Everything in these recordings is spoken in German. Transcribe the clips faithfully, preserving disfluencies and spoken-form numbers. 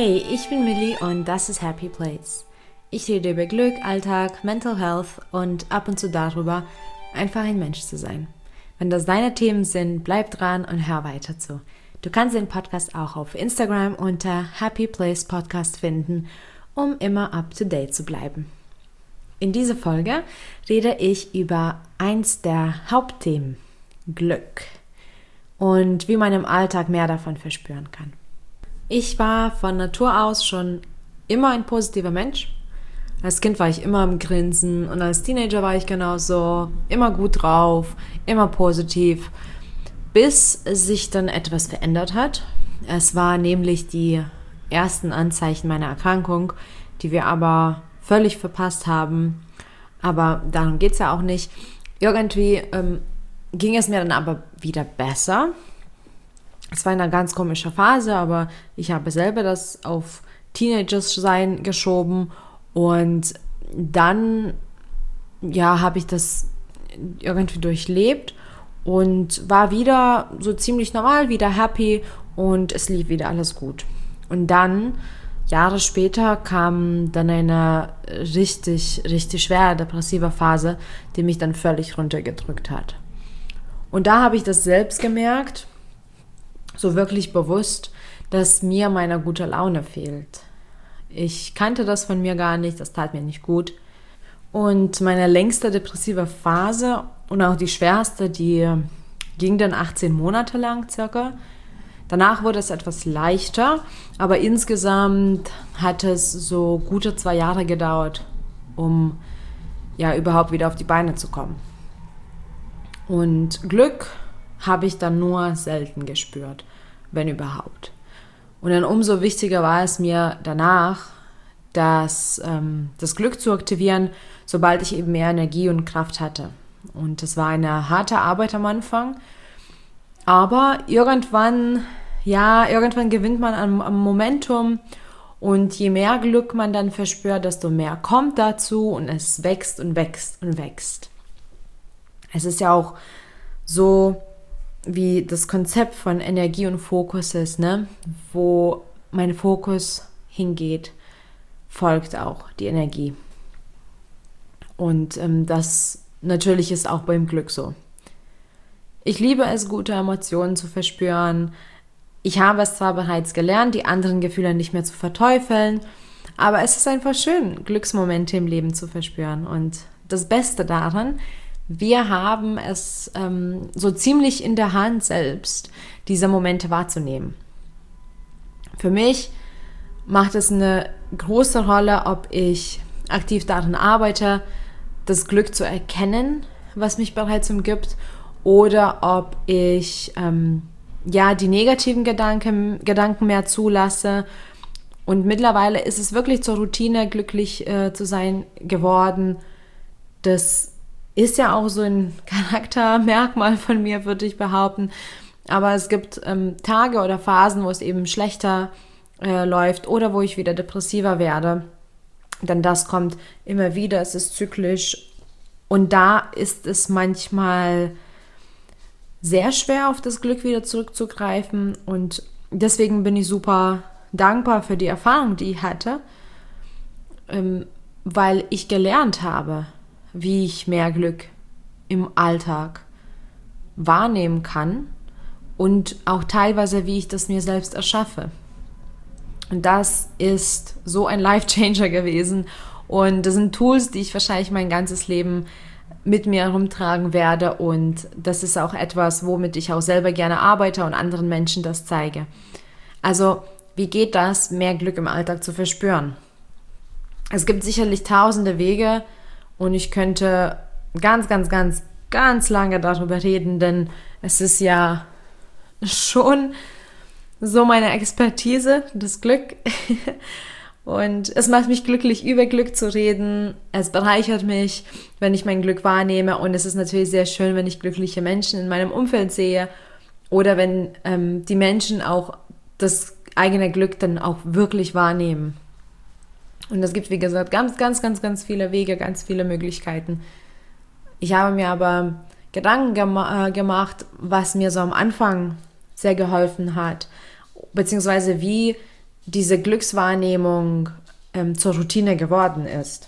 Hey, ich bin Millie und das ist Happy Place. Ich rede über Glück, Alltag, Mental Health und ab und zu darüber, einfach ein Mensch zu sein. Wenn das deine Themen sind, bleib dran und hör weiter zu. Du kannst den Podcast auch auf Instagram unter Happy Place Podcast finden, um immer up to date zu bleiben. In dieser Folge rede ich über eins der Hauptthemen, Glück, und wie man im Alltag mehr davon verspüren kann. Ich war von Natur aus schon immer ein positiver Mensch. Als Kind war ich immer am Grinsen und als Teenager war ich genauso, immer gut drauf, immer positiv, bis sich dann etwas verändert hat. Es war nämlich die ersten Anzeichen meiner Erkrankung, die wir aber völlig verpasst haben. Aber darum geht es ja auch nicht. Irgendwie ähm, ging es mir dann aber wieder besser. Es war eine ganz komische Phase, aber ich habe selber das auf Teenagers-Sein geschoben und dann, ja, habe ich das irgendwie durchlebt und war wieder so ziemlich normal, wieder happy und es lief wieder alles gut. Und dann, Jahre später, kam dann eine richtig, richtig schwere depressive Phase, die mich dann völlig runtergedrückt hat. Und da habe ich das selbst gemerkt, so wirklich bewusst, dass mir meine gute Laune fehlt. Ich kannte das von mir gar nicht, das tat mir nicht gut. Und meine längste depressive Phase und auch die schwerste, die ging dann achtzehn Monate lang circa. Danach wurde es etwas leichter, aber insgesamt hat es so gute zwei Jahre gedauert, um ja überhaupt wieder auf die Beine zu kommen. Und Glück habe ich dann nur selten gespürt, wenn überhaupt. Und dann umso wichtiger war es mir danach, das, ähm, das Glück zu aktivieren, sobald ich eben mehr Energie und Kraft hatte. Und das war eine harte Arbeit am Anfang, aber irgendwann, ja, irgendwann gewinnt man am, am Momentum und je mehr Glück man dann verspürt, desto mehr kommt dazu und es wächst und wächst und wächst. Es ist ja auch so, wie das Konzept von Energie und Fokus ist, ne? Wo mein Fokus hingeht, folgt auch die Energie. Und ähm, das natürlich ist auch beim Glück so. Ich liebe es, gute Emotionen zu verspüren. Ich habe es zwar bereits gelernt, die anderen Gefühle nicht mehr zu verteufeln, aber es ist einfach schön, Glücksmomente im Leben zu verspüren. Und das Beste daran, wir haben es ähm, so ziemlich in der Hand selbst, diese Momente wahrzunehmen. Für mich macht es eine große Rolle, ob ich aktiv daran arbeite, das Glück zu erkennen, was mich bereits umgibt, oder ob ich ähm, ja die negativen Gedanken, Gedanken mehr zulasse. Und mittlerweile ist es wirklich zur Routine, glücklich äh, zu sein geworden. Das ist ja auch so ein Charaktermerkmal von mir, würde ich behaupten. Aber es gibt ähm, Tage oder Phasen, wo es eben schlechter äh, läuft oder wo ich wieder depressiver werde. Denn das kommt immer wieder, es ist zyklisch. Und da ist es manchmal sehr schwer, auf das Glück wieder zurückzugreifen. Und deswegen bin ich super dankbar für die Erfahrung, die ich hatte, ähm, weil ich gelernt habe, wie ich mehr Glück im Alltag wahrnehmen kann und auch teilweise, wie ich das mir selbst erschaffe. Und das ist so ein Life-Changer gewesen und das sind Tools, die ich wahrscheinlich mein ganzes Leben mit mir herumtragen werde und das ist auch etwas, womit ich auch selber gerne arbeite und anderen Menschen das zeige. Also, wie geht das, mehr Glück im Alltag zu verspüren? Es gibt sicherlich tausende Wege, und ich könnte ganz, ganz, ganz, ganz lange darüber reden, denn es ist ja schon so meine Expertise, das Glück. Und es macht mich glücklich, über Glück zu reden. Es bereichert mich, wenn ich mein Glück wahrnehme. Und es ist natürlich sehr schön, wenn ich glückliche Menschen in meinem Umfeld sehe oder wenn ähm, die Menschen auch das eigene Glück dann auch wirklich wahrnehmen. Und es gibt, wie gesagt, ganz, ganz, ganz, ganz viele Wege, ganz viele Möglichkeiten. Ich habe mir aber Gedanken gema- äh, gemacht, was mir so am Anfang sehr geholfen hat, beziehungsweise wie diese Glückswahrnehmung ähm, zur Routine geworden ist.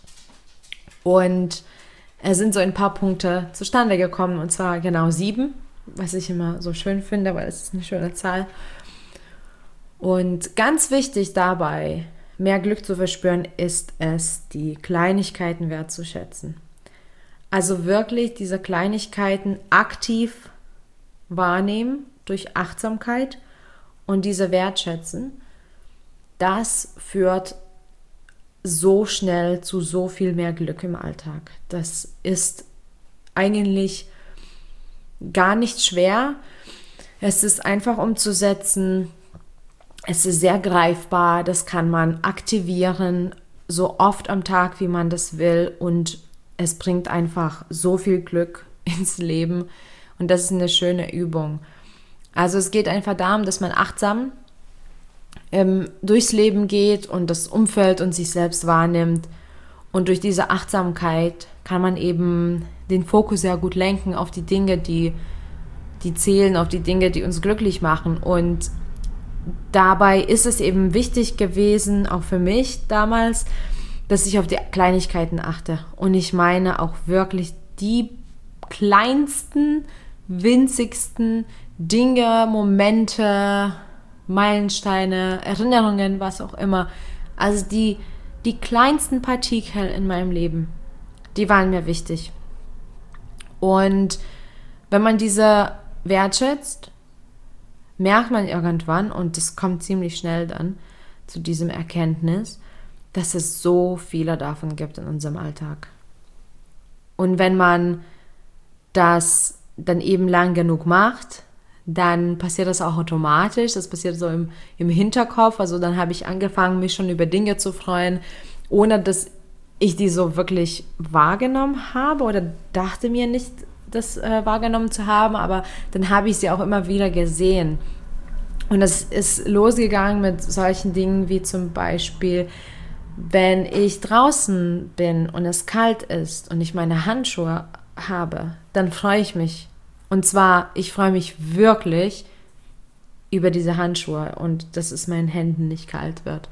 Und es sind so ein paar Punkte zustande gekommen, und zwar genau sieben, was ich immer so schön finde, weil es ist eine schöne Zahl. Und ganz wichtig dabei, mehr Glück zu verspüren, ist es, die Kleinigkeiten wertzuschätzen. Also wirklich diese Kleinigkeiten aktiv wahrnehmen durch Achtsamkeit und diese wertschätzen. Das führt so schnell zu so viel mehr Glück im Alltag. Das ist eigentlich gar nicht schwer. Es ist einfach umzusetzen. Es ist sehr greifbar. Das kann man aktivieren, so oft am Tag, wie man das will. Und es bringt einfach so viel Glück ins Leben. Und das ist eine schöne Übung. Also es geht einfach darum, dass man achtsam ähm, durchs Leben geht und das Umfeld und sich selbst wahrnimmt. Und durch diese Achtsamkeit kann man eben den Fokus sehr gut lenken auf die Dinge, die, die zählen, auf die Dinge, die uns glücklich machen. Und dabei ist es eben wichtig gewesen, auch für mich damals, dass ich auf die Kleinigkeiten achte. Und ich meine auch wirklich die kleinsten, winzigsten Dinge, Momente, Meilensteine, Erinnerungen, was auch immer. Also die, die kleinsten Partikel in meinem Leben, die waren mir wichtig. Und wenn man diese wertschätzt, merkt man irgendwann, und das kommt ziemlich schnell dann zu diesem Erkenntnis, dass es so viele davon gibt in unserem Alltag. Und wenn man das dann eben lang genug macht, dann passiert das auch automatisch. Das passiert so im, im Hinterkopf. Also dann habe ich angefangen, mich schon über Dinge zu freuen, ohne dass ich die so wirklich wahrgenommen habe oder dachte mir nicht, das äh, wahrgenommen zu haben. Aber dann habe ich sie auch immer wieder gesehen. Und das ist losgegangen mit solchen Dingen wie zum Beispiel, wenn ich draußen bin und es kalt ist und ich meine Handschuhe habe, dann freue ich mich. Und zwar, ich freue mich wirklich über diese Handschuhe und dass es meinen Händen nicht kalt wird.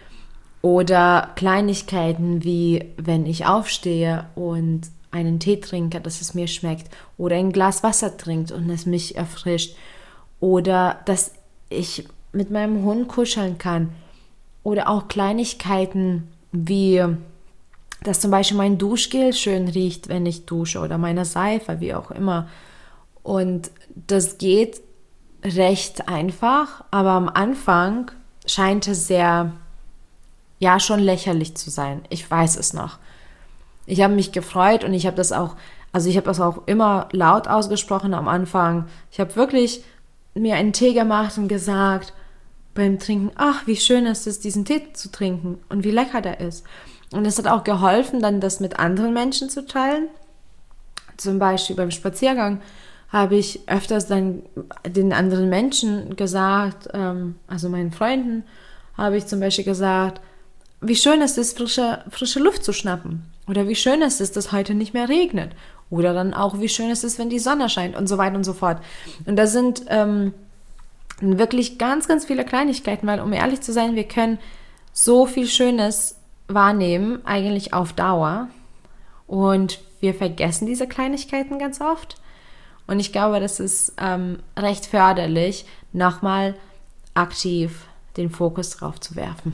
Oder Kleinigkeiten wie, wenn ich aufstehe und einen Tee trinke, dass es mir schmeckt. Oder ein Glas Wasser trinkt und es mich erfrischt. Oder dass ich mit meinem Hund kuscheln kann. Oder auch Kleinigkeiten wie, dass zum Beispiel mein Duschgel schön riecht, wenn ich dusche, oder meine Seife, wie auch immer. Und das geht recht einfach, aber am Anfang scheint es sehr, ja, schon lächerlich zu sein. Ich weiß es noch. Ich habe mich gefreut und ich habe das auch, also ich habe das auch immer laut ausgesprochen am Anfang. Ich habe wirklich mir einen Tee gemacht und gesagt beim Trinken, ach, wie schön ist es, diesen Tee zu trinken und wie lecker der ist. Und es hat auch geholfen, dann das mit anderen Menschen zu teilen. Zum Beispiel beim Spaziergang habe ich öfters dann den anderen Menschen gesagt, ähm, also meinen Freunden, habe ich zum Beispiel gesagt, wie schön es ist, frische, frische Luft zu schnappen. Oder wie schön es ist, dass heute nicht mehr regnet. Oder dann auch, wie schön es ist, wenn die Sonne scheint und so weiter und so fort. Und das sind ähm, wirklich ganz, ganz viele Kleinigkeiten, weil, um ehrlich zu sein, wir können so viel Schönes wahrnehmen, eigentlich auf Dauer. Und wir vergessen diese Kleinigkeiten ganz oft. Und ich glaube, das ist ähm, recht förderlich, nochmal aktiv den Fokus drauf zu werfen.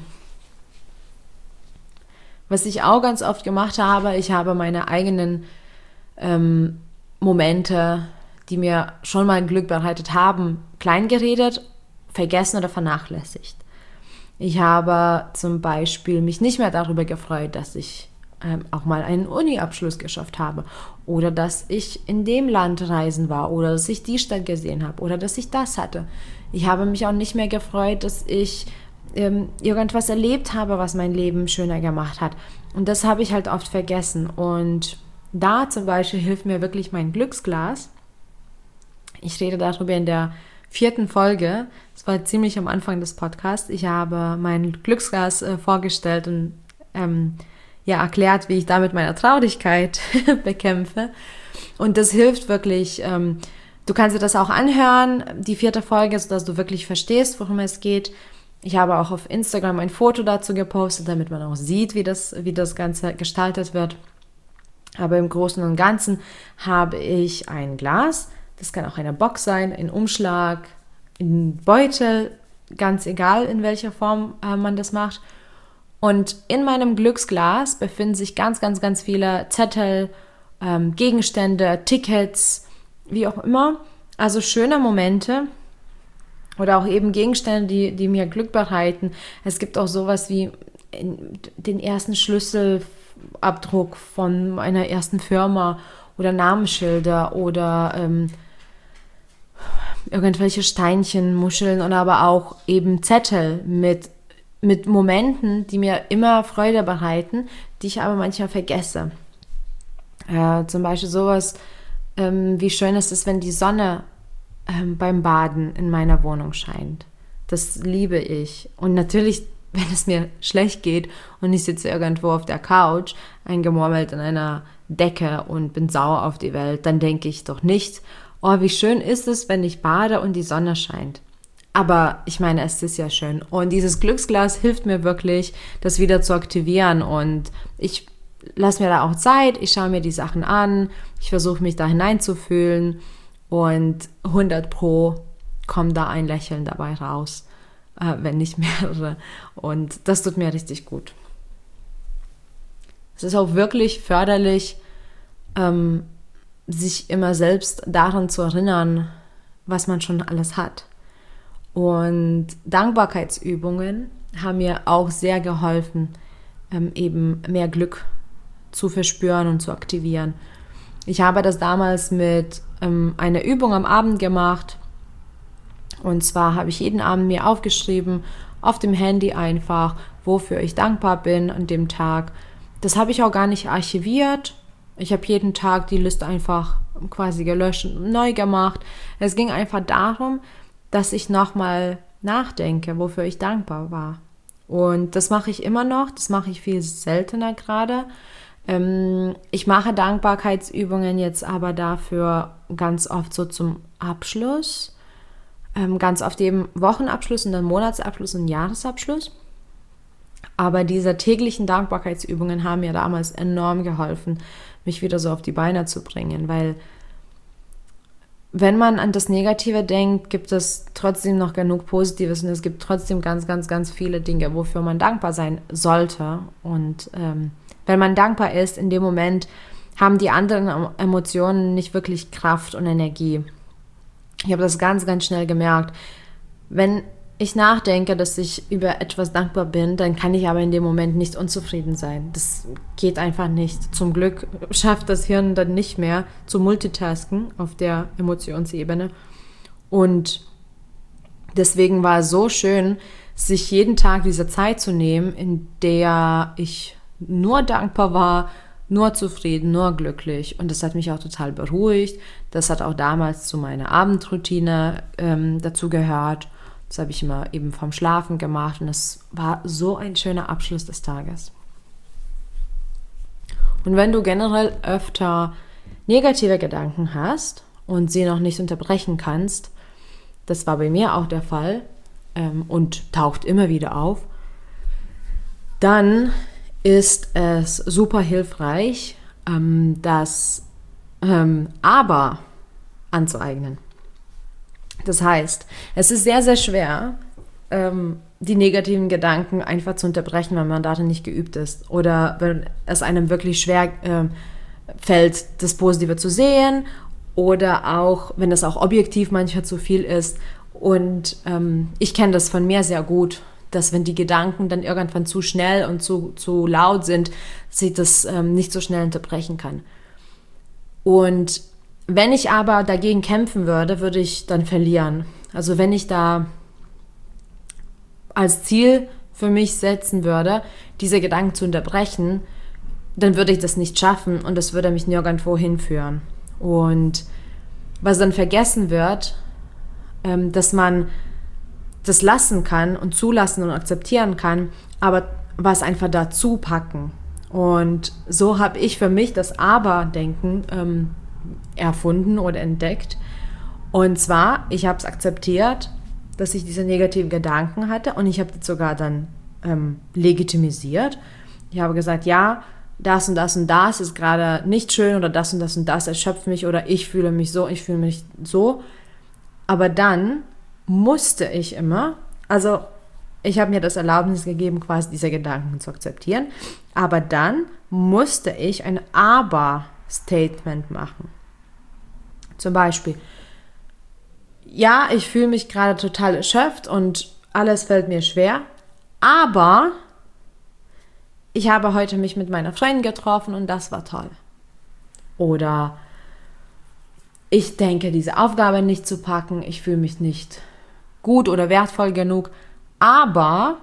Was ich auch ganz oft gemacht habe, ich habe meine eigenen ähm, Momente, die mir schon mal Glück bereitet haben, klein geredet, vergessen oder vernachlässigt. Ich habe zum Beispiel mich nicht mehr darüber gefreut, dass ich ähm, auch mal einen Uni-Abschluss geschafft habe oder dass ich in dem Land reisen war oder dass ich die Stadt gesehen habe oder dass ich das hatte. Ich habe mich auch nicht mehr gefreut, dass ich ähm, irgendwas erlebt habe, was mein Leben schöner gemacht hat. Und das habe ich halt oft vergessen. Und da zum Beispiel hilft mir wirklich mein Glücksglas. Ich rede darüber in der vierten Folge. Das war ziemlich am Anfang des Podcasts. Ich habe mein Glücksglas äh, vorgestellt und ähm, ja, erklärt, wie ich damit meine Traurigkeit bekämpfe. Und das hilft wirklich. Ähm, du kannst dir das auch anhören, die vierte Folge, sodass du wirklich verstehst, worum es geht. Ich habe auch auf Instagram ein Foto dazu gepostet, damit man auch sieht, wie das, wie das Ganze gestaltet wird. Aber im Großen und Ganzen habe ich ein Glas, das kann auch eine Box sein, ein Umschlag, ein Beutel, ganz egal in welcher Form äh, man das macht. Und in meinem Glücksglas befinden sich ganz, ganz, ganz viele Zettel, ähm, Gegenstände, Tickets, wie auch immer. Also schöne Momente oder auch eben Gegenstände, die, die mir Glück bereiten. Es gibt auch sowas wie den ersten Schlüsselabdruck von einer ersten Firma oder Namensschilder oder ähm, irgendwelche Steinchen, Muscheln oder aber auch eben Zettel mit, mit Momenten, die mir immer Freude bereiten, die ich aber manchmal vergesse. Äh, zum Beispiel sowas, ähm, wie schön ist es, wenn die Sonne ähm, beim Baden in meiner Wohnung scheint. Das liebe ich. Und natürlich, wenn es mir schlecht geht und ich sitze irgendwo auf der Couch, eingemurmelt in einer Decke und bin sauer auf die Welt, dann denke ich doch nicht, oh, wie schön ist es, wenn ich bade und die Sonne scheint. Aber ich meine, es ist ja schön. Und dieses Glücksglas hilft mir wirklich, das wieder zu aktivieren. Und ich lasse mir da auch Zeit, ich schaue mir die Sachen an, ich versuche mich da hineinzufühlen und hundert pro kommt da ein Lächeln dabei raus, äh, wenn nicht mehrere. Und das tut mir richtig gut. Es ist auch wirklich förderlich, ähm, sich immer selbst daran zu erinnern, was man schon alles hat. Und Dankbarkeitsübungen haben mir auch sehr geholfen, ähm, eben mehr Glück zu verspüren und zu aktivieren. Ich habe das damals mit ähm, einer Übung am Abend gemacht. Und zwar habe ich jeden Abend mir aufgeschrieben, auf dem Handy einfach, wofür ich dankbar bin an dem Tag. Das habe ich auch gar nicht archiviert. Ich habe jeden Tag die Liste einfach quasi gelöscht und neu gemacht. Es ging einfach darum, dass ich nochmal nachdenke, wofür ich dankbar war. Und das mache ich immer noch, das mache ich viel seltener gerade. Ähm, ich mache Dankbarkeitsübungen jetzt aber dafür ganz oft so zum Abschluss. Ähm, ganz oft eben Wochenabschluss und dann Monatsabschluss und Jahresabschluss. Aber diese täglichen Dankbarkeitsübungen haben mir damals enorm geholfen, mich wieder so auf die Beine zu bringen, weil wenn man an das Negative denkt, gibt es trotzdem noch genug Positives und es gibt trotzdem ganz, ganz, ganz viele Dinge, wofür man dankbar sein sollte. Und ähm, wenn man dankbar ist, in dem Moment haben die anderen Emotionen nicht wirklich Kraft und Energie. Ich habe das ganz, ganz schnell gemerkt. Wenn ich nachdenke, dass ich über etwas dankbar bin, dann kann ich aber in dem Moment nicht unzufrieden sein. Das geht einfach nicht. Zum Glück schafft das Hirn dann nicht mehr zu multitasken auf der Emotionsebene. Und deswegen war es so schön, sich jeden Tag diese Zeit zu nehmen, in der ich nur dankbar war, nur zufrieden, nur glücklich. Und das hat mich auch total beruhigt. Das hat auch damals zu meiner Abendroutine ähm, dazu gehört. Das habe ich immer eben vom Schlafen gemacht und es war so ein schöner Abschluss des Tages. Und wenn du generell öfter negative Gedanken hast und sie noch nicht unterbrechen kannst, das war bei mir auch der Fall ähm, und taucht immer wieder auf, dann ist es super hilfreich, ähm, das ähm, Aber anzueignen. Das heißt, es ist sehr, sehr schwer, ähm, die negativen Gedanken einfach zu unterbrechen, wenn man darin nicht geübt ist. Oder wenn es einem wirklich schwer äh, fällt, das Positive zu sehen. Oder auch, wenn es auch objektiv manchmal zu viel ist. Und ähm, ich kenne das von mir sehr gut, dass wenn die Gedanken dann irgendwann zu schnell und zu, zu laut sind, sie das ähm, nicht so schnell unterbrechen kann. Und wenn ich aber dagegen kämpfen würde, würde ich dann verlieren. Also wenn ich da als Ziel für mich setzen würde, diese Gedanken zu unterbrechen, dann würde ich das nicht schaffen und das würde mich nirgendwo hinführen. Und was dann vergessen wird, ähm, dass man das lassen kann und zulassen und akzeptieren kann, aber was einfach dazu packen. Und so habe ich für mich das Aber-Denken ähm, erfunden oder entdeckt. Und zwar, ich habe es akzeptiert, dass ich diese negativen Gedanken hatte und ich habe das sogar dann ähm, legitimisiert. Ich habe gesagt, ja, das und das und das ist gerade nicht schön oder das und das und das erschöpft mich oder ich fühle mich so, ich fühle mich so. Aber dann musste ich immer, also ich habe mir das Erlaubnis gegeben, quasi diese Gedanken zu akzeptieren, aber dann musste ich ein Aber-Statement machen. Zum Beispiel, ja, ich fühle mich gerade total erschöpft und alles fällt mir schwer, aber ich habe heute mich mit meiner Freundin getroffen und das war toll. Oder ich denke, diese Aufgabe nicht zu packen, ich fühle mich nicht gut oder wertvoll genug, aber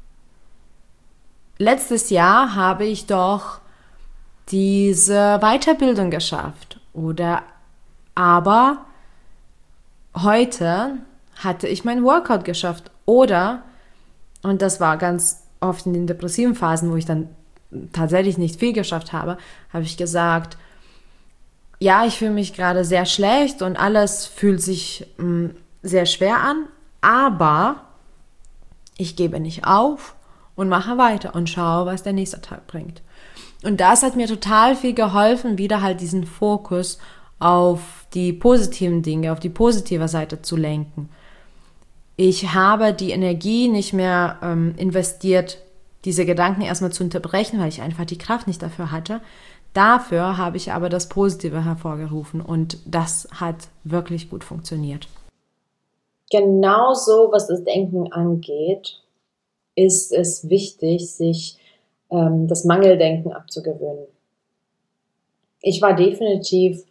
letztes Jahr habe ich doch diese Weiterbildung geschafft. Oder aber heute hatte ich mein Workout geschafft. Oder, und das war ganz oft in den depressiven Phasen, wo ich dann tatsächlich nicht viel geschafft habe, habe ich gesagt, ja, ich fühle mich gerade sehr schlecht und alles fühlt sich mh, sehr schwer an, aber ich gebe nicht auf und mache weiter und schaue, was der nächste Tag bringt. Und das hat mir total viel geholfen, wieder halt diesen Fokus auf die positiven Dinge, auf die positive Seite zu lenken. Ich habe die Energie nicht mehr ähm, investiert, diese Gedanken erstmal zu unterbrechen, weil ich einfach die Kraft nicht dafür hatte. Dafür habe ich aber das Positive hervorgerufen und das hat wirklich gut funktioniert. Genauso, was das Denken angeht, ist es wichtig, sich ähm, das Mangeldenken abzugewöhnen. Ich war definitiv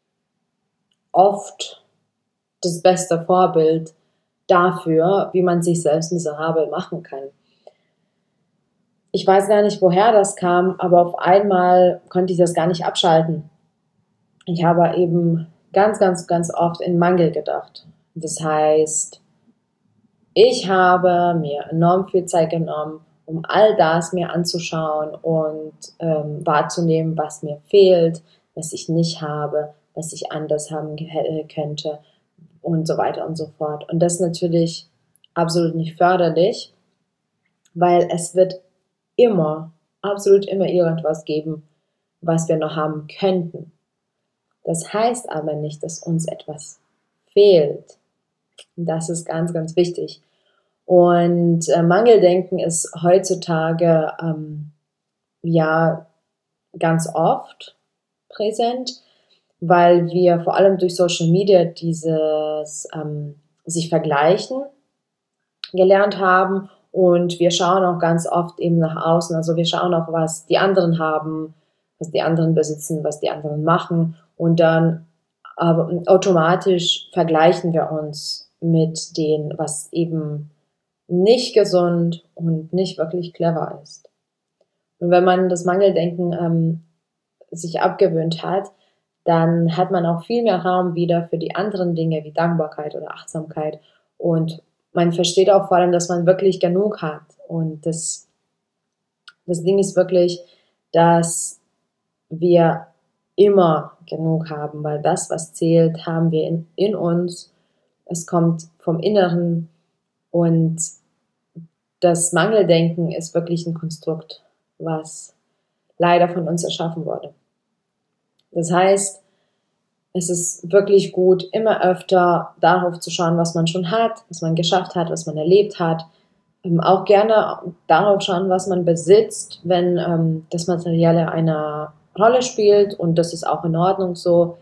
oft das beste Vorbild dafür, wie man sich selbst miserabel machen kann. Ich weiß gar nicht, woher das kam, aber auf einmal konnte ich das gar nicht abschalten. Ich habe eben ganz, ganz, ganz oft in Mangel gedacht. Das heißt, ich habe mir enorm viel Zeit genommen, um all das mir anzuschauen und ähm, wahrzunehmen, was mir fehlt, was ich nicht habe, was ich anders haben könnte und so weiter und so fort. Und das ist natürlich absolut nicht förderlich, weil es wird immer, absolut immer irgendwas geben, was wir noch haben könnten. Das heißt aber nicht, dass uns etwas fehlt. Das ist ganz, ganz wichtig. Und äh, Mangeldenken ist heutzutage ähm, ja ganz oft präsent, weil wir vor allem durch Social Media dieses ähm, sich vergleichen gelernt haben und wir schauen auch ganz oft eben nach außen, also wir schauen auch, was die anderen haben, was die anderen besitzen, was die anderen machen und dann aber automatisch vergleichen wir uns mit dem, was eben nicht gesund und nicht wirklich clever ist. Und wenn man das Mangeldenken ähm, sich abgewöhnt hat, dann hat man auch viel mehr Raum wieder für die anderen Dinge wie Dankbarkeit oder Achtsamkeit und man versteht auch vor allem, dass man wirklich genug hat und das, das Ding ist wirklich, dass wir immer genug haben, weil das, was zählt, haben wir in, in uns, es kommt vom Inneren und das Mangeldenken ist wirklich ein Konstrukt, was leider von uns erschaffen wurde. Das heißt, es ist wirklich gut, immer öfter darauf zu schauen, was man schon hat, was man geschafft hat, was man erlebt hat. Ähm, auch gerne darauf schauen, was man besitzt, wenn ähm, das Materielle eine Rolle spielt und das ist auch in Ordnung so.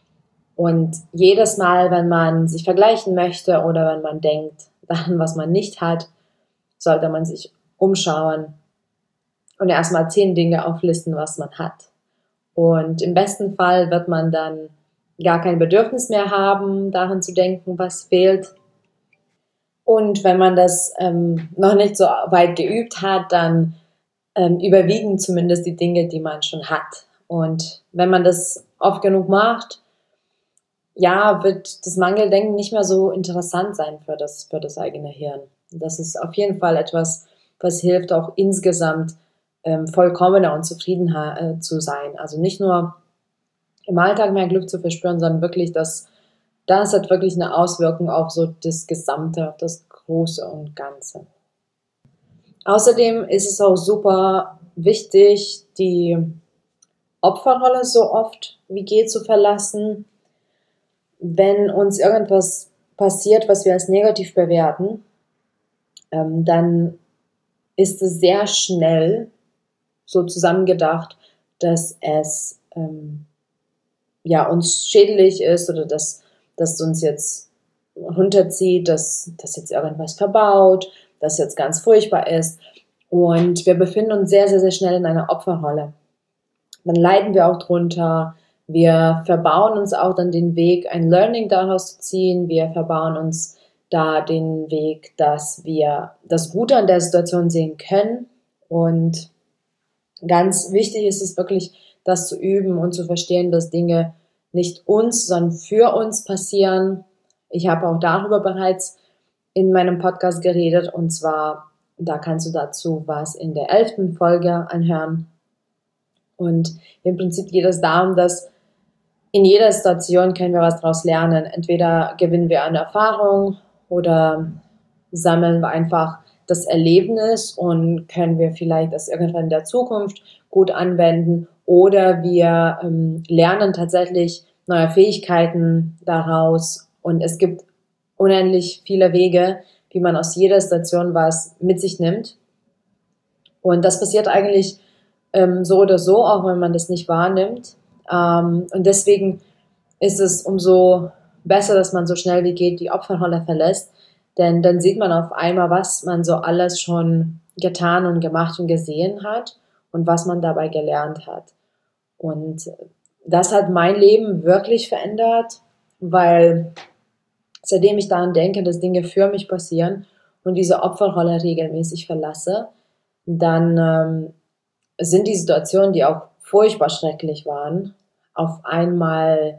Und jedes Mal, wenn man sich vergleichen möchte oder wenn man denkt daran, was man nicht hat, sollte man sich umschauen und erstmal zehn Dinge auflisten, was man hat. Und im besten Fall wird man dann gar kein Bedürfnis mehr haben, daran zu denken, was fehlt. Und wenn man das ähm, noch nicht so weit geübt hat, dann ähm, überwiegen zumindest die Dinge, die man schon hat. Und wenn man das oft genug macht, ja, wird das Mangeldenken nicht mehr so interessant sein für das, für das eigene Hirn. Das ist auf jeden Fall etwas, was hilft, auch insgesamt ähm, vollkommener und zufriedener äh, zu sein. Also nicht nur im Alltag mehr Glück zu verspüren, sondern wirklich das das hat wirklich eine Auswirkung auf so das Gesamte, auf das Große und Ganze. Außerdem ist es auch super wichtig, die Opferrolle so oft wie geht zu verlassen. Wenn uns irgendwas passiert, was wir als negativ bewerten, ähm, dann ist es sehr schnell so zusammengedacht, dass es ähm, ja uns schädlich ist oder dass dass uns jetzt runterzieht, dass dass jetzt irgendwas verbaut, dass jetzt ganz furchtbar ist. Und wir befinden uns sehr, sehr, sehr schnell in einer Opferrolle. Dann leiden wir auch drunter. Wir verbauen uns auch dann den Weg, ein Learning daraus zu ziehen. Wir verbauen uns da den Weg, dass wir das Gute an der Situation sehen können. Und ganz wichtig ist es wirklich, das zu üben und zu verstehen, dass Dinge nicht uns, sondern für uns passieren. Ich habe auch darüber bereits in meinem Podcast geredet, und zwar, da kannst du dazu was in der elften Folge anhören. Und im Prinzip geht es darum, dass in jeder Situation können wir was daraus lernen. Entweder gewinnen wir eine Erfahrung oder sammeln wir einfach das Erlebnis und können wir vielleicht das irgendwann in der Zukunft gut anwenden, oder wir ähm, lernen tatsächlich neue Fähigkeiten daraus, und es gibt unendlich viele Wege, wie man aus jeder Situation was mit sich nimmt, und das passiert eigentlich ähm, so oder so, auch wenn man das nicht wahrnimmt, ähm, und deswegen ist es umso besser, dass man so schnell wie geht die Opferrolle verlässt, denn dann sieht man auf einmal, was man so alles schon getan und gemacht und gesehen hat und was man dabei gelernt hat. Und das hat mein Leben wirklich verändert, weil seitdem ich daran denke, dass Dinge für mich passieren und diese Opferrolle regelmäßig verlasse, dann ähm, sind die Situationen, die auch furchtbar schrecklich waren, auf einmal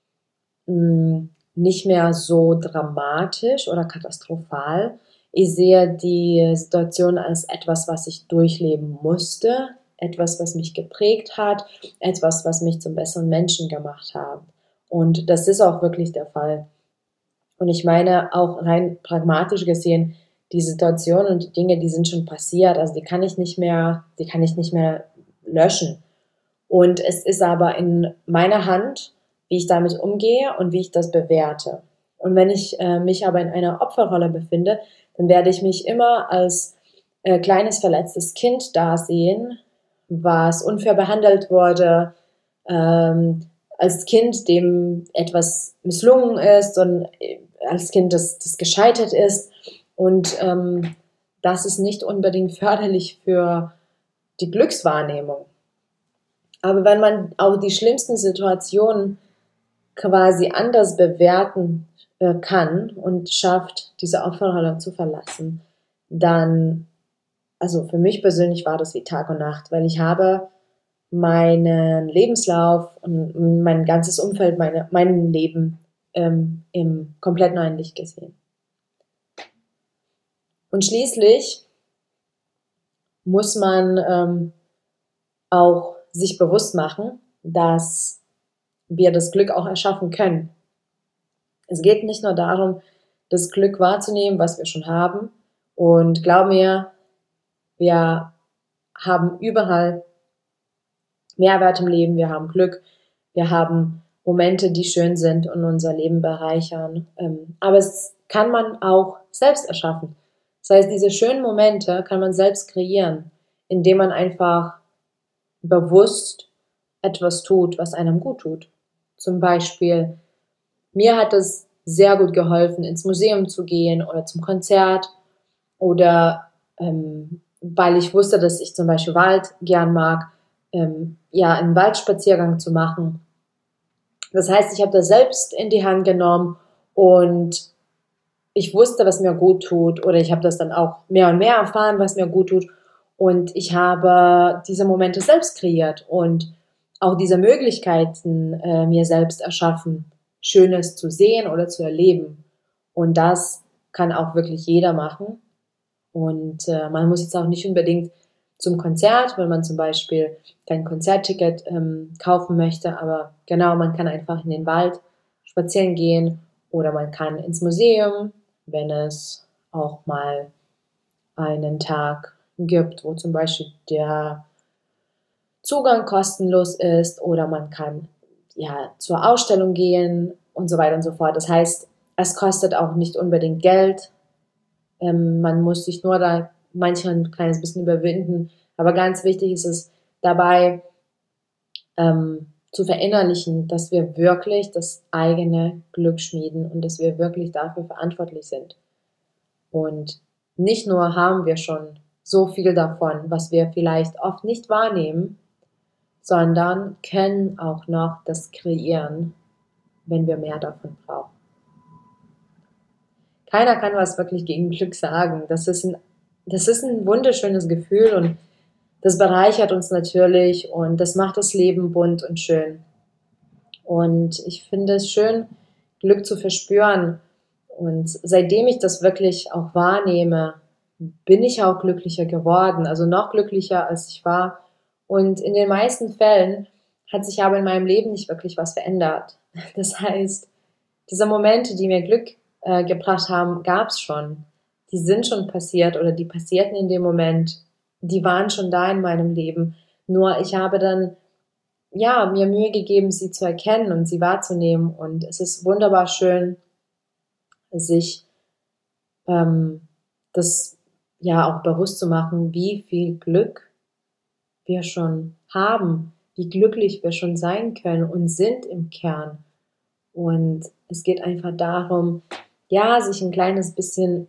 mh, nicht mehr so dramatisch oder katastrophal. Ich sehe die Situation als etwas, was ich durchleben musste, etwas, was mich geprägt hat, etwas, was mich zum besseren Menschen gemacht hat. Und das ist auch wirklich der Fall. Und ich meine, auch rein pragmatisch gesehen, die Situation und die Dinge, die sind schon passiert, also die kann ich nicht mehr, die kann ich nicht mehr löschen. Und es ist aber in meiner Hand, wie ich damit umgehe und wie ich das bewerte. Und wenn ich äh, mich aber in einer Opferrolle befinde, dann werde ich mich immer als äh, kleines verletztes Kind dasehen, was unfair behandelt wurde, ähm, als Kind, dem etwas misslungen ist, und als Kind, das, das gescheitert ist. Und ähm, das ist nicht unbedingt förderlich für die Glückswahrnehmung. Aber wenn man auch die schlimmsten Situationen quasi anders bewerten äh, kann und schafft, diese Opferrolle zu verlassen, dann, also für mich persönlich war das wie Tag und Nacht, weil ich habe meinen Lebenslauf und mein ganzes Umfeld, meine, mein Leben ähm, im komplett neuen Licht gesehen. Und schließlich muss man ähm, auch sich bewusst machen, dass wir das Glück auch erschaffen können. Es geht nicht nur darum, das Glück wahrzunehmen, was wir schon haben. Und glaub mir, wir haben überall Mehrwert im Leben, wir haben Glück, wir haben Momente, die schön sind und unser Leben bereichern. Aber es kann man auch selbst erschaffen. Das heißt, diese schönen Momente kann man selbst kreieren, indem man einfach bewusst etwas tut, was einem gut tut. Zum Beispiel, mir hat es sehr gut geholfen, ins Museum zu gehen oder zum Konzert, oder ähm, weil ich wusste, dass ich zum Beispiel Wald gern mag, ähm, ja, einen Waldspaziergang zu machen. Das heißt, ich habe das selbst in die Hand genommen und ich wusste, was mir gut tut, oder ich habe das dann auch mehr und mehr erfahren, was mir gut tut, und ich habe diese Momente selbst kreiert und auch diese Möglichkeiten äh, mir selbst erschaffen, Schönes zu sehen oder zu erleben. Und das kann auch wirklich jeder machen. Und äh, man muss jetzt auch nicht unbedingt zum Konzert, wenn man zum Beispiel kein Konzertticket ähm, kaufen möchte, aber genau, man kann einfach in den Wald spazieren gehen Oder man kann ins Museum, wenn es auch mal einen Tag gibt, wo zum Beispiel der Zugang kostenlos ist, oder man kann ja zur Ausstellung gehen und so weiter und so fort. Das heißt, es kostet auch nicht unbedingt Geld. Ähm, man muss sich nur da manchmal ein kleines bisschen überwinden. Aber ganz wichtig ist es dabei, ähm, zu verinnerlichen, dass wir wirklich das eigene Glück schmieden und dass wir wirklich dafür verantwortlich sind. Und nicht nur haben wir schon so viel davon, was wir vielleicht oft nicht wahrnehmen, sondern können auch noch das kreieren, wenn wir mehr davon brauchen. Keiner kann was wirklich gegen Glück sagen. Das ist ein, das ist ein wunderschönes Gefühl und das bereichert uns natürlich und das macht das Leben bunt und schön. Und ich finde es schön, Glück zu verspüren. Und seitdem ich das wirklich auch wahrnehme, bin ich auch glücklicher geworden. Also noch glücklicher, als ich war. Und in den meisten Fällen hat sich aber in meinem Leben nicht wirklich was verändert. Das heißt, diese Momente, die mir Glück äh, gebracht haben, gab es schon. Die sind schon passiert oder die passierten in dem Moment. Die waren schon da in meinem Leben. Nur ich habe dann ja mir Mühe gegeben, sie zu erkennen und sie wahrzunehmen. Und es ist wunderbar schön, sich ähm, das ja auch bewusst zu machen, wie viel Glück wir schon haben, wie glücklich wir schon sein können und sind im Kern. Und es geht einfach darum, ja, sich ein kleines bisschen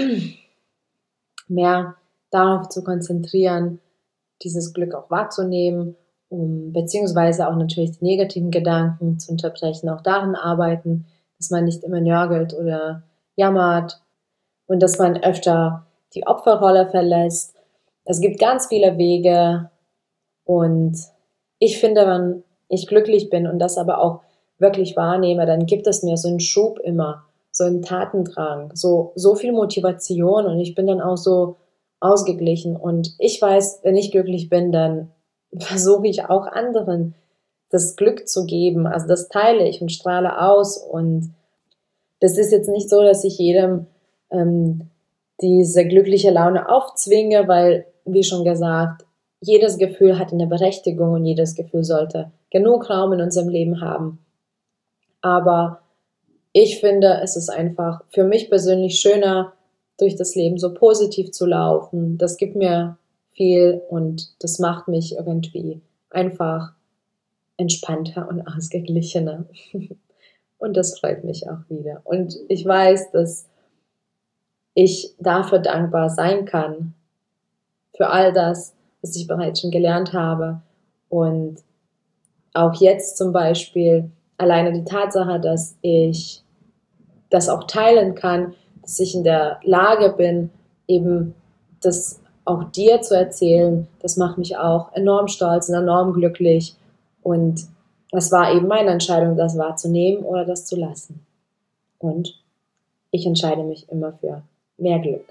mehr darauf zu konzentrieren, dieses Glück auch wahrzunehmen, um, beziehungsweise auch natürlich die negativen Gedanken zu unterbrechen, auch daran arbeiten, dass man nicht immer nörgelt oder jammert und dass man öfter die Opferrolle verlässt. Es gibt ganz viele Wege und ich finde, wenn ich glücklich bin und das aber auch wirklich wahrnehme, dann gibt es mir so einen Schub immer, so einen Tatendrang, so, so viel Motivation und ich bin dann auch so ausgeglichen und ich weiß, wenn ich glücklich bin, dann versuche ich auch anderen das Glück zu geben, also das teile ich und strahle aus und das ist jetzt nicht so, dass ich jedem ähm, diese glückliche Laune aufzwinge, weil, wie schon gesagt, jedes Gefühl hat eine Berechtigung und jedes Gefühl sollte genug Raum in unserem Leben haben. Aber ich finde, es ist einfach für mich persönlich schöner, durch das Leben so positiv zu laufen. Das gibt mir viel und das macht mich irgendwie einfach entspannter und ausgeglichener. Und das freut mich auch wieder. Und ich weiß, dass ich dafür dankbar sein kann, für all das, was ich bereits schon gelernt habe. Und auch jetzt zum Beispiel alleine die Tatsache, dass ich das auch teilen kann, dass ich in der Lage bin, eben das auch dir zu erzählen, das macht mich auch enorm stolz und enorm glücklich. Und es war eben meine Entscheidung, das wahrzunehmen oder das zu lassen. Und ich entscheide mich immer für mehr Glück.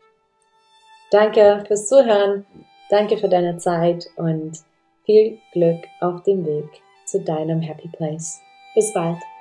Danke fürs Zuhören, danke für deine Zeit und viel Glück auf dem Weg zu deinem Happy Place. Bis bald.